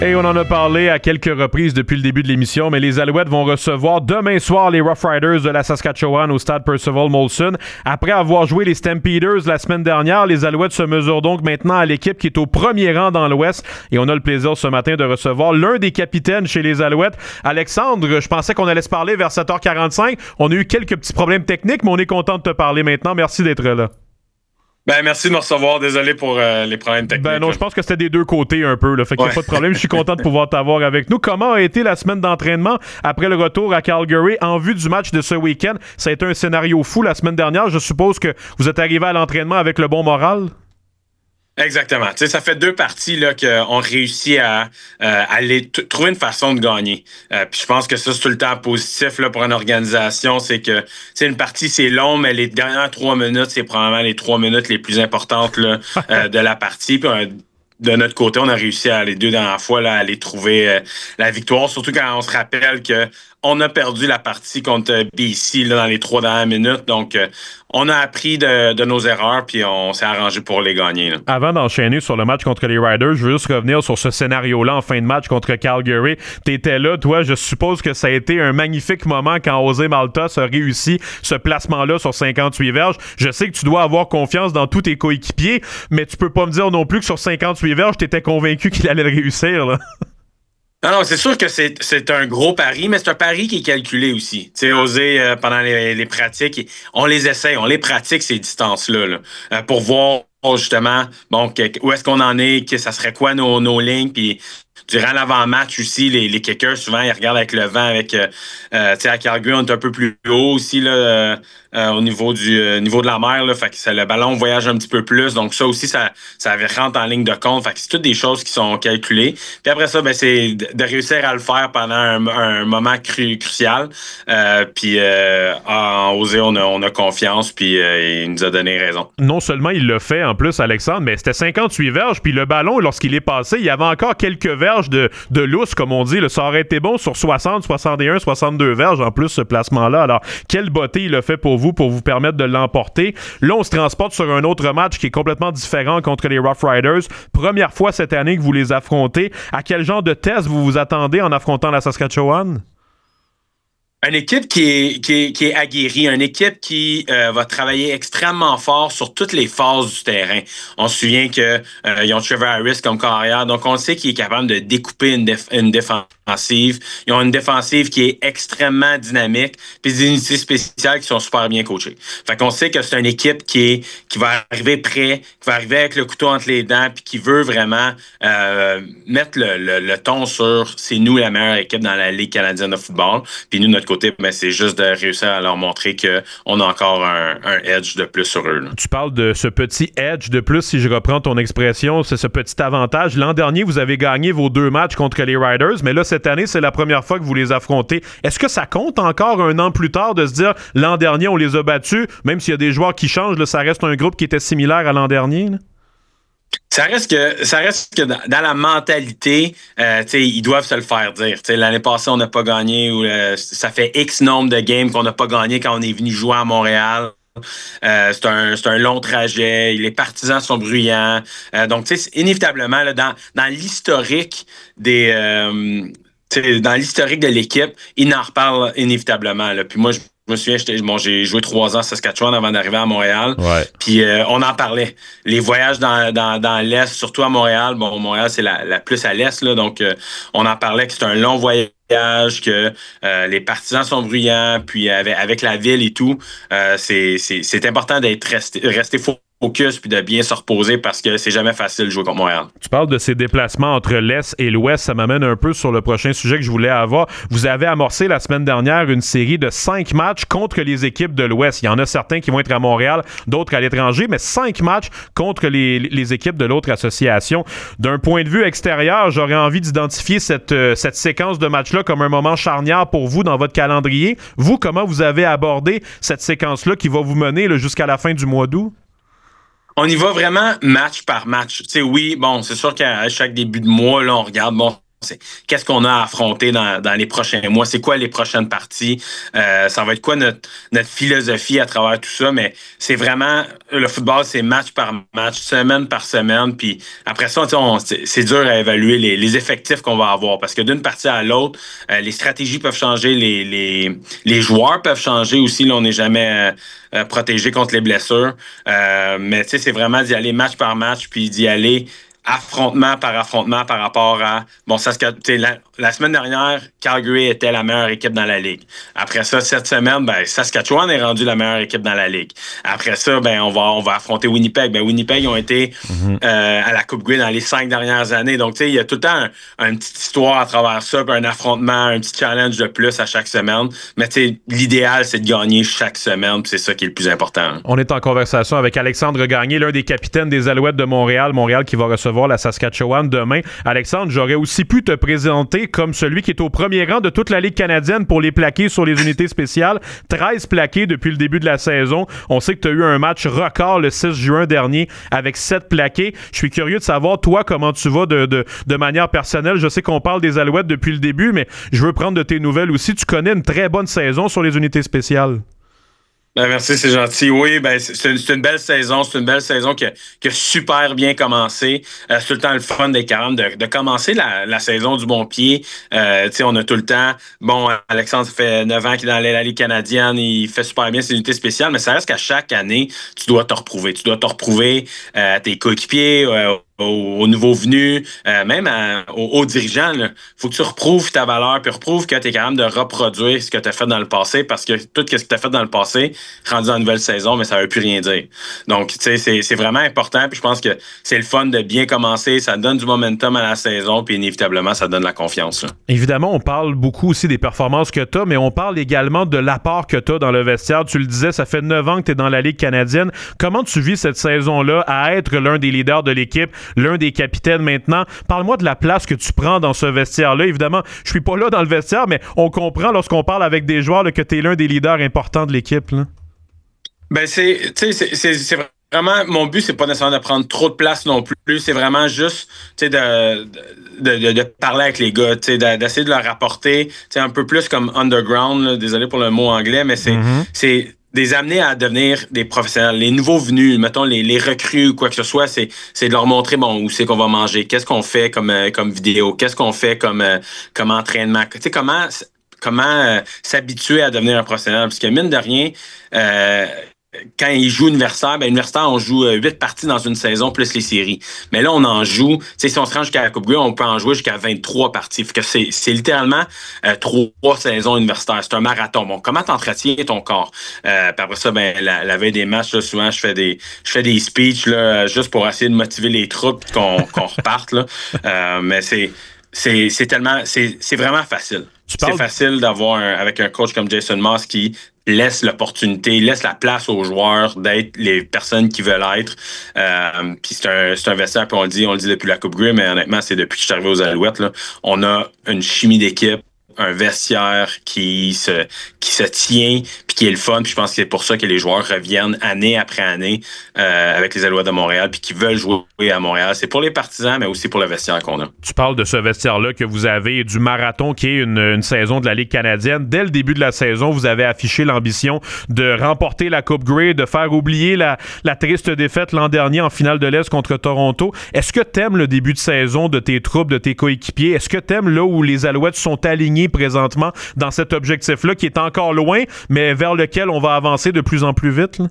Et on en a parlé à quelques reprises depuis le début de l'émission, mais les Alouettes vont recevoir demain soir les Rough Riders de la Saskatchewan au stade Percival Molson. Après avoir joué les Stampeders la semaine dernière, les Alouettes se mesurent donc maintenant à l'équipe qui est au premier rang dans l'Ouest. Et on a le plaisir ce matin de recevoir l'un des capitaines chez les Alouettes. Alexandre, je pensais qu'on allait se parler vers 7h45. On a eu quelques petits problèmes techniques, mais on est content de te parler maintenant. Merci d'être là. Merci de me recevoir. Désolé pour les problèmes techniques. Non, je pense que c'était des deux côtés un peu. Là. Fait qu'il n'y a pas de problème. Je suis content de pouvoir t'avoir avec nous. Comment a été la semaine d'entraînement après le retour à Calgary en vue du match de ce week-end? Ça a été un scénario fou la semaine dernière. Je suppose que vous êtes arrivé à l'entraînement avec le bon moral? Exactement. Tu sais, ça fait deux parties là qu'on réussit à trouver une façon de gagner. Puis je pense que ça, c'est tout le temps positif là, pour une organisation. C'est que une partie, c'est long, mais les dernières 3 minutes, c'est probablement les 3 minutes les plus importantes là, de la partie. Puis de notre côté, on a réussi les 2 dernières fois là, à aller trouver la victoire. Surtout quand on se rappelle que on a perdu la partie contre BC là, dans les 3 dernières minutes. Donc, on a appris de nos erreurs puis on s'est arrangé pour les gagner. Là. Avant d'enchaîner sur le match contre les Riders, je veux juste revenir sur ce scénario-là en fin de match contre Calgary. T'étais là, toi. Je suppose que ça a été un magnifique moment quand José Maltas a réussi ce placement-là sur 58 verges. Je sais que tu dois avoir confiance dans tous tes coéquipiers, mais tu peux pas me dire non plus que sur 58 verges, t'étais convaincu qu'il allait le réussir, là. Non, c'est sûr que c'est un gros pari, mais c'est un pari qui est calculé aussi. Tu sais, oser pendant les pratiques, on les essaie, on les pratique ces distances-là là, pour voir justement où est-ce qu'on en est, que ça serait quoi nos lignes, puis durant l'avant-match aussi, les kickers, souvent, ils regardent avec le vent, avec tu sais, à Calgary, on est un peu plus haut aussi là, au niveau de la mer, là, fait que le ballon voyage un petit peu plus, donc ça aussi, ça rentre en ligne de compte, fait que c'est toutes des choses qui sont calculées. Puis après ça, c'est de réussir à le faire pendant un moment crucial. Puis en Osé, on a confiance, puis il nous a donné raison. Non seulement il l'a fait en plus, Alexandre, mais c'était 58 verges, puis le ballon, lorsqu'il est passé, il y avait encore quelques verges de lousse, comme on dit. Là. Ça aurait été bon sur 60, 61, 62 verges en plus, ce placement-là. Alors, quelle beauté il a fait pour vous permettre de l'emporter. Là, on se transporte sur un autre match qui est complètement différent contre les Rough Riders. Première fois cette année que vous les affrontez. À quel genre de test vous vous attendez en affrontant la Saskatchewan? Une équipe qui est aguerrie, une équipe qui va travailler extrêmement fort sur toutes les phases du terrain. On se souvient que ils ont Trevor Harris comme carrière, donc on sait qu'il est capable de découper une défensive. Ils ont une défensive qui est extrêmement dynamique, puis des unités spéciales qui sont super bien coachées. Fait qu'on sait que c'est une équipe qui va arriver prêt, qui va arriver avec le couteau entre les dents, puis qui veut vraiment mettre le ton sur c'est nous la meilleure équipe dans la Ligue canadienne de football. Puis nous, notre côté, c'est juste de réussir à leur montrer qu'on a encore un edge de plus sur eux. Là. Tu parles de ce petit edge de plus, si je reprends ton expression, c'est ce petit avantage. L'an dernier, vous avez gagné vos 2 matchs contre les Riders, mais là, cette année, c'est la première fois que vous les affrontez. Est-ce que ça compte encore un an plus tard de se dire, l'an dernier, on les a battus, même s'il y a des joueurs qui changent, là, ça reste un groupe qui était similaire à l'an dernier? Là? Ça reste que dans la mentalité, ils doivent se le faire dire. L'année passée, on n'a pas gagné, ou ça fait X nombre de games qu'on n'a pas gagné quand on est venu jouer à Montréal. C'est un long trajet, les partisans sont bruyants. Donc, inévitablement, là, dans l'historique dans l'historique de l'équipe, ils en reparlent inévitablement. Là. Puis moi, je me souviens, j'ai joué 3 ans à Saskatchewan avant d'arriver à Montréal. Ouais. Puis on en parlait. Les voyages dans l'Est, surtout à Montréal. Bon, Montréal, c'est la plus à l'Est, là, donc on en parlait que c'est un long voyage, que les partisans sont bruyants, puis avec la ville et tout, c'est important d'être resté focus puis de bien se reposer parce que c'est jamais facile de jouer contre Montréal. Tu parles de ces déplacements entre l'Est et l'Ouest, ça m'amène un peu sur le prochain sujet que je voulais avoir. Vous avez amorcé la semaine dernière une série de 5 matchs contre les équipes de l'Ouest. Il y en a certains qui vont être à Montréal, d'autres à l'étranger, mais 5 matchs contre les équipes de l'autre association. D'un point de vue extérieur, j'aurais envie d'identifier cette séquence de matchs-là comme un moment charnière pour vous dans votre calendrier. Vous, comment vous avez abordé cette séquence-là qui va vous mener là, jusqu'à la fin du mois d'août? On y va vraiment match par match. Tu sais, oui, bon, c'est sûr qu'à chaque début de mois, là, on regarde, bon, c'est qu'est-ce qu'on a à affronter dans les prochains mois, c'est quoi les prochaines parties, ça va être quoi notre philosophie à travers tout ça, mais c'est vraiment, le football, c'est match par match, semaine par semaine, puis après ça, c'est dur à évaluer les effectifs qu'on va avoir, parce que d'une partie à l'autre, les stratégies peuvent changer, les joueurs peuvent changer aussi, là, on n'est jamais protégé contre les blessures, mais tu sais, c'est vraiment d'y aller match par match, puis d'y aller affrontement par rapport à la semaine dernière, Calgary était la meilleure équipe dans la ligue. Après ça, cette semaine, Saskatchewan est rendu la meilleure équipe dans la ligue. Après ça, on va affronter Winnipeg. Winnipeg ont été à la Coupe Grey dans les 5 dernières années. Donc, tu sais, il y a tout le temps une petite histoire à travers ça, puis un affrontement, un petit challenge de plus à chaque semaine. Mais tu sais, l'idéal, c'est de gagner chaque semaine, puis c'est ça qui est le plus important. On est en conversation avec Alexandre Gagné, l'un des capitaines des Alouettes de Montréal. Montréal qui va recevoir la Saskatchewan demain. Alexandre, j'aurais aussi pu te présenter comme celui qui est au premier rang de toute la Ligue canadienne pour les plaqués sur les unités spéciales. 13 plaqués depuis le début de la saison. On sait que tu as eu un match record le 6 juin dernier avec 7 plaqués. Je suis curieux de savoir, toi, comment tu vas de manière personnelle. Je sais qu'on parle des Alouettes depuis le début, mais je veux prendre de tes nouvelles aussi. Tu connais une très bonne saison sur les unités spéciales. Merci, c'est gentil. Oui, c'est une belle saison. C'est une belle saison qui a super bien commencé. C'est tout le temps le fun d'être capable de commencer la saison du bon pied. On a tout le temps... Bon, Alexandre, ça fait 9 ans qu'il est dans la Ligue canadienne. Il fait super bien ses unités spéciales, mais ça reste qu'à chaque année, tu dois te reprouver. Tu dois te reprouver à tes coéquipiers, aux nouveaux venus, même aux dirigeants. Il faut que tu reprouves ta valeur, puis reprouves que tu es capable de reproduire ce que tu as fait dans le passé, parce que tout ce que tu as fait dans le passé, rendu dans une nouvelle saison, mais ça ne veut plus rien dire. Donc, tu sais, c'est vraiment important, puis je pense que c'est le fun de bien commencer, ça donne du momentum à la saison, puis inévitablement, ça donne la confiance. Là. Évidemment, on parle beaucoup aussi des performances que tu as, mais on parle également de l'apport que tu as dans le vestiaire. Tu le disais, ça fait 9 ans que tu es dans la Ligue canadienne. Comment tu vis cette saison-là à être l'un des leaders de l'équipe, l'un des capitaines maintenant? Parle-moi de la place que tu prends dans ce vestiaire-là. Évidemment, je suis pas là dans le vestiaire, mais on comprend lorsqu'on parle avec des joueurs là, que tu es l'un des leaders importants de l'équipe. Là. C'est vraiment, mon but, c'est pas nécessairement de prendre trop de place non plus. C'est vraiment juste de parler avec les gars, d'essayer de leur apporter un peu plus comme underground. Là, désolé pour le mot anglais, mais c'est des amener à devenir des professionnels. Les nouveaux venus, mettons les recrues ou quoi que ce soit, c'est de leur montrer où c'est qu'on va manger, qu'est-ce qu'on fait comme vidéo, qu'est-ce qu'on fait comme entraînement, comment s'habituer à devenir un professionnel. Parce que mine de rien, quand ils jouent universitaire, universitaire, on joue 8 parties dans une saison plus les séries. Mais là, on en joue, si on se rend jusqu'à la Coupe Grey, on peut en jouer jusqu'à 23 parties. Fait que c'est littéralement 3 saisons universitaires. C'est un marathon. Bon, comment t'entretiens ton corps? Puis après ça, la veille des matchs, là, souvent, je fais des speeches là, juste pour essayer de motiver les troupes qu'on reparte. Là. Mais c'est vraiment facile. C'est facile d'avoir avec un coach comme Jason Moss qui laisse l'opportunité, laisse la place aux joueurs d'être les personnes qui veulent être. Puis c'est un vestiaire, puis on le dit depuis la Coupe Grey, mais honnêtement, c'est depuis que je suis arrivé aux Alouettes. Là, on a une chimie d'équipe, un vestiaire qui se tient puis qui est le fun. Puis je pense que c'est pour ça que les joueurs reviennent année après année avec les Alouettes de Montréal puis qui veulent jouer à Montréal. C'est pour les partisans, mais aussi pour le vestiaire qu'on a. Tu parles de ce vestiaire-là que vous avez, du marathon qui est une saison de la Ligue canadienne. Dès le début de la saison, vous avez affiché l'ambition de remporter la Coupe Grey, de faire oublier la triste défaite l'an dernier en finale de l'Est contre Toronto. Est-ce que t'aimes le début de saison de tes troupes, de tes coéquipiers? Est-ce que t'aimes là où les Alouettes sont alignés présentement dans cet objectif-là qui est encore loin, mais vers lequel on va avancer de plus en plus vite? Là?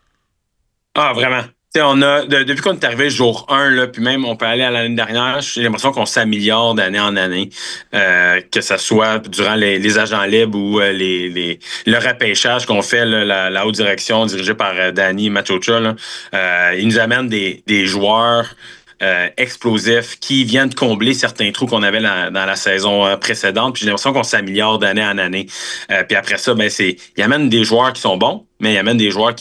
Ah, vraiment. On a, depuis qu'on est arrivé jour 1, là, puis même on peut aller à l'année dernière, j'ai l'impression qu'on s'améliore d'année en année, que ce soit durant les agents libres ou le repêchage qu'on fait, là, la haute direction dirigée par Danny Machocha. Là, il nous amène des joueurs explosifs qui viennent combler certains trous qu'on avait dans la saison précédente. Puis j'ai l'impression qu'on s'améliore d'année en année. Puis après ça, il amène des joueurs qui sont bons, mais il amène des joueurs qui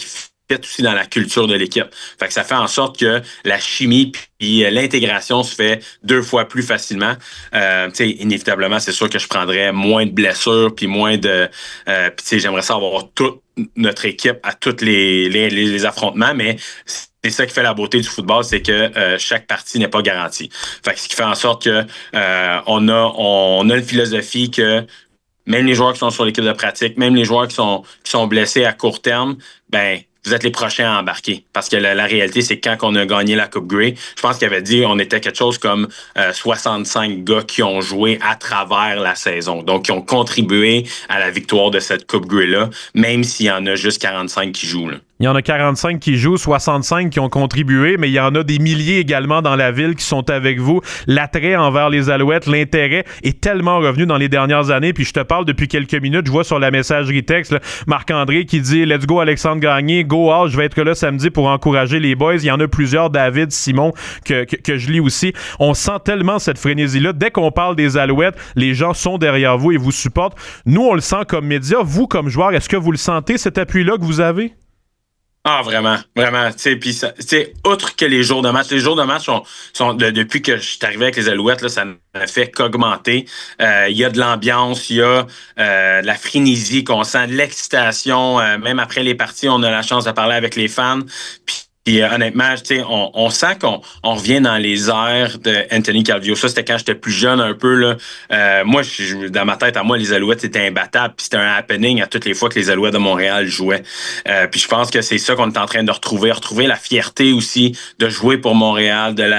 aussi dans la culture de l'équipe. Fait que ça fait en sorte que la chimie puis l'intégration se fait 2 fois plus facilement. Inévitablement, c'est sûr que je prendrais moins de blessures puis moins de... puis j'aimerais ça avoir toute notre équipe à tous les affrontements, mais c'est ça qui fait la beauté du football, c'est que chaque partie n'est pas garantie. Fait que ce qui fait en sorte que on a une philosophie que même les joueurs qui sont sur l'équipe de pratique, même les joueurs qui sont blessés à court terme, ben vous êtes les prochains à embarquer. Parce que la réalité, c'est que quand on a gagné la Coupe Grey, je pense qu'il avait dit on était quelque chose comme 65 gars qui ont joué à travers la saison. Donc, qui ont contribué à la victoire de cette Coupe Grey-là, même s'il y en a juste 45 qui jouent. Là. Il y en a 45 qui jouent, 65 qui ont contribué, mais il y en a des milliers également dans la ville qui sont avec vous. L'attrait envers les Alouettes, l'intérêt est tellement revenu dans les dernières années. Puis je te parle depuis quelques minutes, je vois sur la messagerie texte là, Marc-André qui dit « Let's go Alexandre Gagné, go out, je vais être là samedi pour encourager les boys. » Il y en a plusieurs, David, Simon, que je lis aussi. On sent tellement cette frénésie-là. Dès qu'on parle des Alouettes, les gens sont derrière vous et vous supportent. Nous, on le sent comme médias. Vous, comme joueur, est-ce que vous le sentez, cet appui-là que vous avez? Ah, vraiment, vraiment. Puis, outre que les jours de match sont depuis que je suis arrivé avec les Alouettes, là, ça ne fait qu'augmenter. Il y a de l'ambiance, il y a de la frénésie qu'on sent, de l'excitation. Même après les parties, on a la chance de parler avec les fans. Puis honnêtement, on sent qu'on revient dans les airs de Anthony Calvillo. Ça, c'était quand j'étais plus jeune un peu. Là. Moi, dans ma tête, à moi, les Alouettes, c'était imbattable. Puis c'était un happening à toutes les fois que les Alouettes de Montréal jouaient. Puis je pense que c'est ça qu'on est en train de retrouver la fierté aussi de jouer pour Montréal, de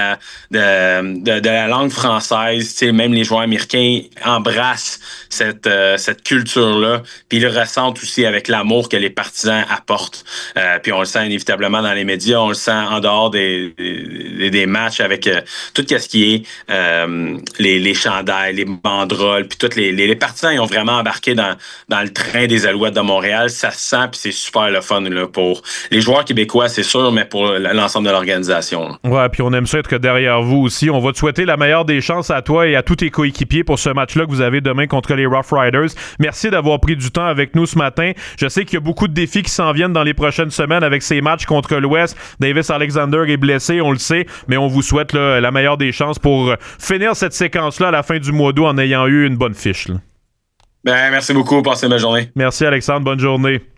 la langue française. Même les joueurs américains embrassent cette culture-là. Puis ils le ressentent aussi avec l'amour que les partisans apportent. Puis on le sent inévitablement dans les médias. On le sent en dehors des matchs avec tout ce qui est les chandails, les banderoles, puis tous les partisans ils ont vraiment embarqué dans le train des Alouettes de Montréal. Ça se sent, puis c'est super le fun là, pour les joueurs québécois, c'est sûr, mais pour l'ensemble de l'organisation. Là. Ouais, puis on aime ça être derrière vous aussi. On va te souhaiter la meilleure des chances à toi et à tous tes coéquipiers pour ce match-là que vous avez demain contre les Rough Riders. Merci d'avoir pris du temps avec nous ce matin. Je sais qu'il y a beaucoup de défis qui s'en viennent dans les prochaines semaines avec ces matchs contre l'Ouest. Davis Alexander est blessé, on le sait, mais on vous souhaite là, la meilleure des chances pour finir cette séquence-là à la fin du mois d'août en ayant eu une bonne fiche. Là. Ben, merci beaucoup. Passez une belle journée. Merci Alexandre, bonne journée.